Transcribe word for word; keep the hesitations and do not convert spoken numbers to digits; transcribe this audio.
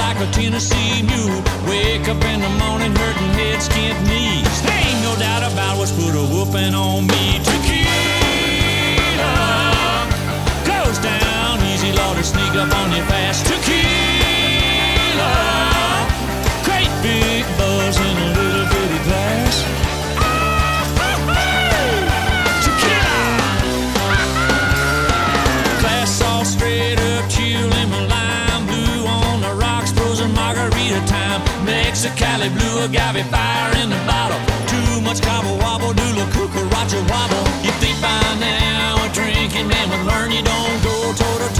like a Tennessee mule. Wake up in the morning hurting head, skint knees. There ain't no doubt about what's put a whooping on me. Tequila goes down easy, Lord, to sneak up on you fast. Tequila, great big buzz in a little bitty glass. Tequila, glass all straight up, chill lemon lime, blue on the rocks, frozen margarita time. Mexicali blue, agave fire in the bottle. Too much cobble wobble, do la cucaracha wobble. You think by now a drinking man would learn you don't go toe to